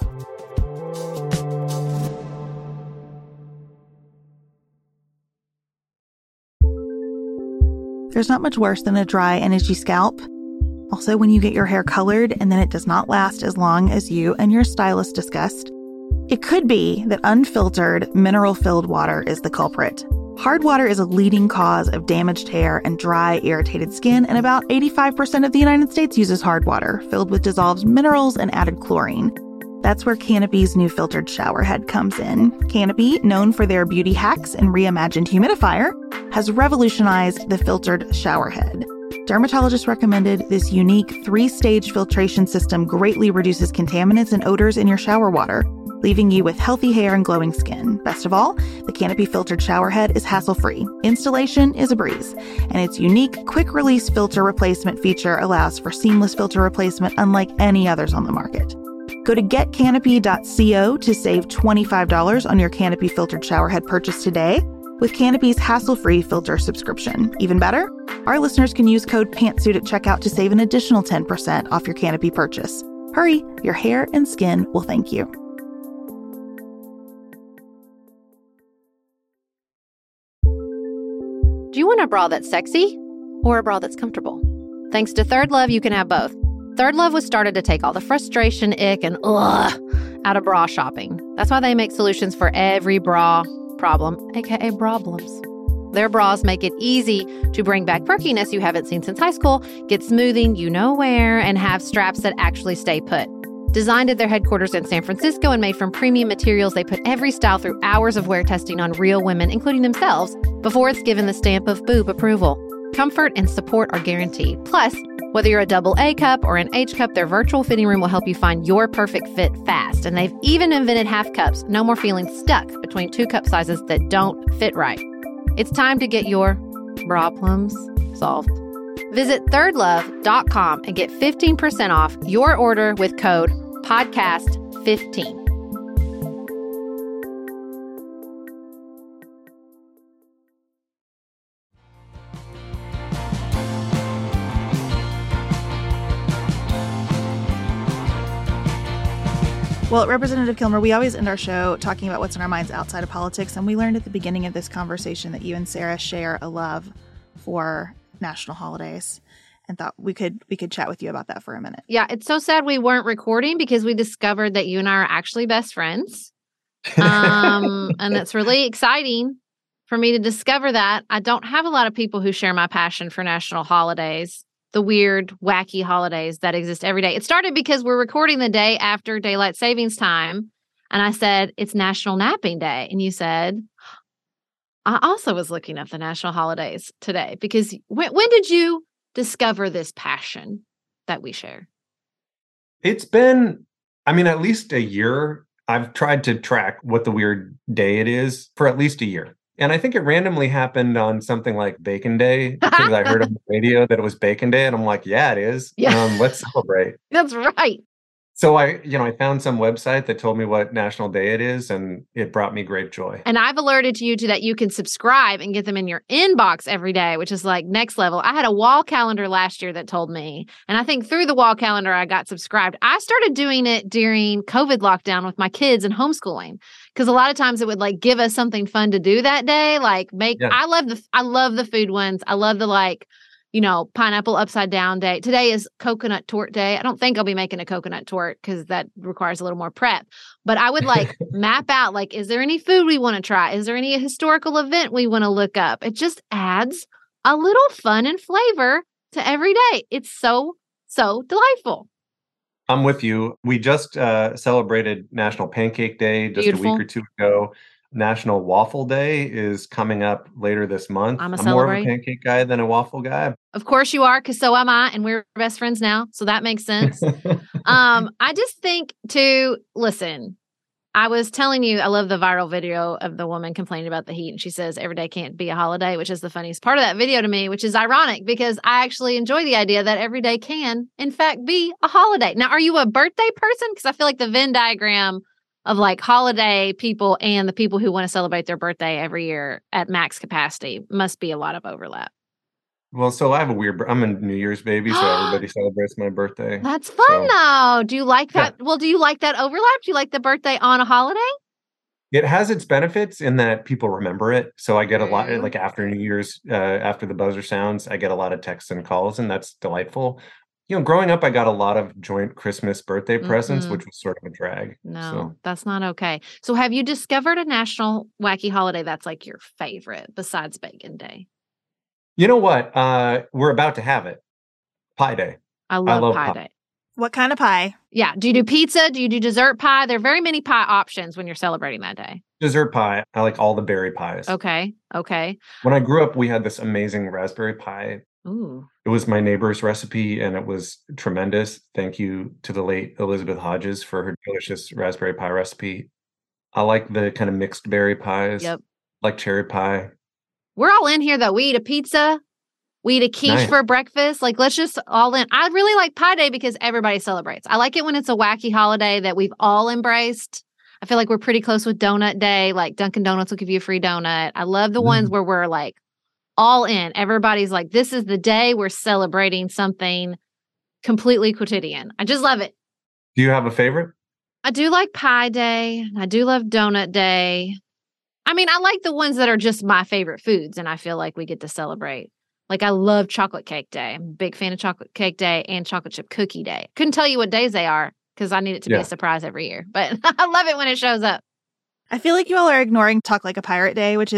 There's not much worse than a dry and itchy scalp. Also, when you get your hair colored and then it does not last as long as you and your stylist discussed. It could be that unfiltered, mineral-filled water is the culprit. Hard water is a leading cause of damaged hair and dry, irritated skin, and about eighty-five percent of the United States uses hard water, filled with dissolved minerals and added chlorine. That's where Canopy's new filtered shower head comes in. Canopy, known for their beauty hacks and reimagined humidifier, has revolutionized the filtered shower head. Dermatologists recommended this unique three-stage filtration system greatly reduces contaminants and odors in your shower water, leaving you with healthy hair and glowing skin. Best of all, the Canopy filtered shower head is hassle-free. Installation is a breeze, and its unique quick-release filter replacement feature allows for seamless filter replacement unlike any others on the market. Go to get canopy dot co to save twenty-five dollars on your Canopy filtered shower head purchase today with Canopy's hassle-free filter subscription. Even better, our listeners can use code PANTSUIT at checkout to save an additional ten percent off your Canopy purchase. Hurry, your hair and skin will thank you. Do you want a bra that's sexy or a bra that's comfortable? Thanks to Third Love, you can have both. Third Love was started to take all the frustration, ick, and ugh out of bra shopping. That's why they make solutions for every bra problem, aka problems. Their bras make it easy to bring back perkiness you haven't seen since high school, get smoothing you know where, and have straps that actually stay put. Designed at their headquarters in San Francisco and made from premium materials, they put every style through hours of wear testing on real women, including themselves, before it's given the stamp of boob approval. Comfort and support are guaranteed. Plus, whether you're a double A cup or an H cup, their virtual fitting room will help you find your perfect fit fast. And they've even invented half cups. No more feeling stuck between two cup sizes that don't fit right. It's time to get your problems solved. Visit third love dot com and get fifteen percent off your order with code podcast fifteen. Well, Representative Kilmer, we always end our show talking about what's in our minds outside of politics, and we learned at the beginning of this conversation that you and Sarah share a love for national holidays, and thought we could we could chat with you about that for a minute. Yeah, it's so sad we weren't recording because we discovered that you and I are actually best friends, um, and it's really exciting for me to discover that. I don't have a lot of people who share my passion for national holidays. The weird, wacky holidays that exist every day. It started because we're recording the day after daylight savings time. And I said, it's National Napping Day. And you said, I also was looking up the national holidays today. Because when, when did you discover this passion that we share? It's been, I mean, at least a year. I've tried to track what the weird day it is for at least a year. And I think it randomly happened on something like Bacon Day, because I heard on the radio that it was Bacon Day. And I'm like, yeah, it is. Yeah. Um, let's celebrate. That's right. So I, you know, I found some website that told me what national day it is, and it brought me great joy. And I've alerted you to that you can subscribe and get them in your inbox every day, which is like next level. I had a wall calendar last year that told me, and I think through the wall calendar, I got subscribed. I started doing it during COVID lockdown with my kids and homeschooling, because a lot of times it would like give us something fun to do that day. Like make, yeah. I love the, I love the food ones. I love the like, you know, pineapple upside down day. Today is coconut torte day. I don't think I'll be making a coconut torte because that requires a little more prep. But I would like map out, like, is there any food we want to try? Is there any historical event we want to look up? It just adds a little fun and flavor to every day. It's so, so delightful. I'm with you. We just uh, celebrated National Pancake Day just Beautiful. a week or two ago. National Waffle Day is coming up later this month. I'm, a I'm more of a pancake guy than a waffle guy. Of course you are, because so am I, and we're best friends now, so that makes sense. um, I just think to, listen, I was telling you, I love the viral video of the woman complaining about the heat, and she says every day can't be a holiday, which is the funniest part of that video to me, which is ironic, because I actually enjoy the idea that every day can, in fact, be a holiday. Now, are you a birthday person? Because I feel like the Venn diagram of like holiday people and the people who want to celebrate their birthday every year at max capacity must be a lot of overlap. Well, so I have a weird, I'm a New Year's baby, so everybody celebrates my birthday. That's fun so, though. Do you like that? Yeah. Well, do you like that overlap? Do you like the birthday on a holiday? It has its benefits in that people remember it. So I get a lot, Mm. like after New Year's, uh, after the buzzer sounds, I get a lot of texts and calls, and that's delightful. You know, growing up, I got a lot of joint Christmas birthday presents, Mhm. which was sort of a drag. No, So, that's not okay. So have you discovered a national wacky holiday that's like your favorite besides Bacon Day? you know what? Uh, we're about to have it. Pie Day. I love, love Pie pie. Day. What kind of pie? Yeah. Do you do pizza? Do you do dessert pie? There are very many pie options when you're celebrating that day. Dessert pie. I like all the berry pies. Okay. Okay. When I grew up, we had this amazing raspberry pie. Ooh. It was my neighbor's recipe, and it was tremendous. Thank you to the late Elizabeth Hodges for her delicious raspberry pie recipe. I like the kind of mixed berry pies. Yep. Like cherry pie. We're all in here though. We eat a pizza. We eat a quiche Nice. for breakfast. Like, let's just all in. I really like Pie Day because everybody celebrates. I like it when it's a wacky holiday that we've all embraced. I feel like we're pretty close with Donut Day. Like Dunkin' Donuts will give you a free donut. I love the Mm. ones where we're like all in. Everybody's like, this is the day we're celebrating something completely quotidian. I just love it. Do you have a favorite? I do like Pie Day. I do love Donut Day. I mean, I like the ones that are just my favorite foods, and I feel like we get to celebrate. Like, I love Chocolate Cake Day. I'm a big fan of Chocolate Cake Day and Chocolate Chip Cookie Day. Couldn't tell you what days they are because I need it to Yeah. be a surprise every year. But I love it when it shows up. I feel like you all are ignoring Talk Like a Pirate Day, which is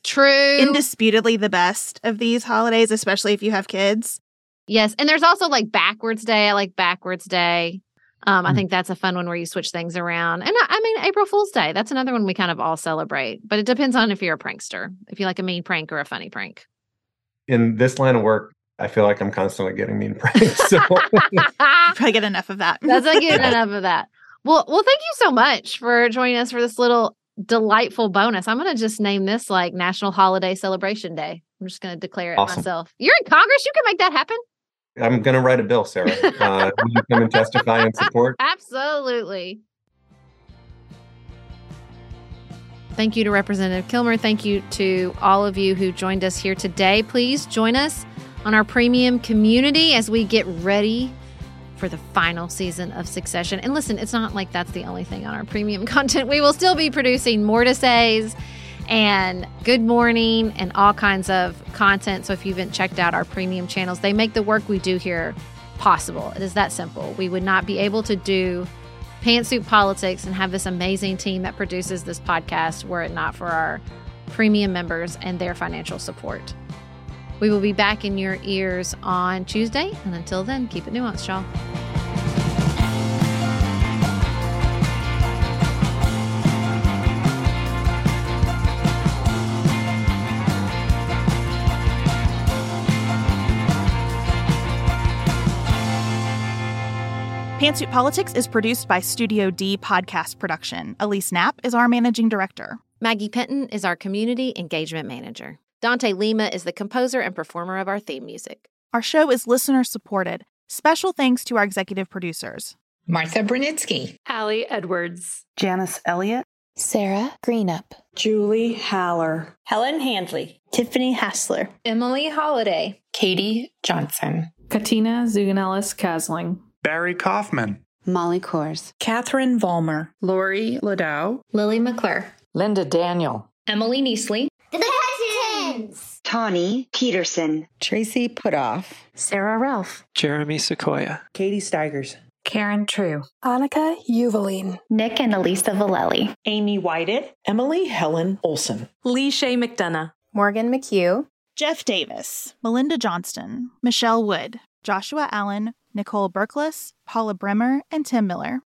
True. Indisputably the best of these holidays, especially if you have kids. Yes. And there's also like Backwards Day. I like Backwards Day. Um, I think that's a fun one where you switch things around. And I, I mean, April Fool's Day. That's another one we kind of all celebrate. But it depends on if you're a prankster, if you like a mean prank or a funny prank. In this line of work, I feel like I'm constantly getting mean pranks. So. Probably get enough of that. That's not getting enough of that. Well, well, thank you so much for joining us for this little delightful bonus. I'm going to just name this like National Holiday Celebration Day. I'm just going to declare it Awesome. myself. You're in Congress. You can make that happen. I'm going to write a bill, Sarah. Uh, will you come and testify in support? Absolutely. Thank you to Representative Kilmer. Thank you to all of you who joined us here today. Please join us on our premium community as we get ready for the final season of Succession. And listen, it's not like that's the only thing on our premium content. We will still be producing More to Says and Good Morning and all kinds of content. So if you haven't checked out our premium channels, they make the work we do here possible. It is that simple. We would not be able to do Pantsuit Politics and have this amazing team that produces this podcast were it not for our premium members and their financial support. We will be back in your ears on Tuesday. And until then, keep it nuanced, y'all. Pantsuit Politics is produced by Studio D Podcast Production. Elise Knapp is our managing director. Maggie Penton is our community engagement manager. Dante Lima is the composer and performer of our theme music. Our show is listener supported. Special thanks to our executive producers: Martha Brunitsky, Hallie Edwards, Janice Elliott, Sarah Greenup, Julie Haller, Helen Handley, Tiffany Hassler, Emily Holiday, Katie Johnson, Katina Zuganellis-Kasling, Barry Kaufman, Molly Kors, Catherine Vollmer, Lori Ladow, Lily McClure, Linda Daniel, Emily Neasley, The Hutchins, Tawny Peterson, Tracy Putoff, Sarah Ralph, Jeremy Sequoia, Katie Steigers, Karen True, Annika Uvaline, Nick and Elisa Valelli, Amy Whited, Emily Helen Olson, Lee Shea McDonough, Morgan McHugh, Jeff Davis, Melinda Johnston, Michelle Wood, Joshua Allen, Nicole Berkless, Paula Bremer, and Tim Miller.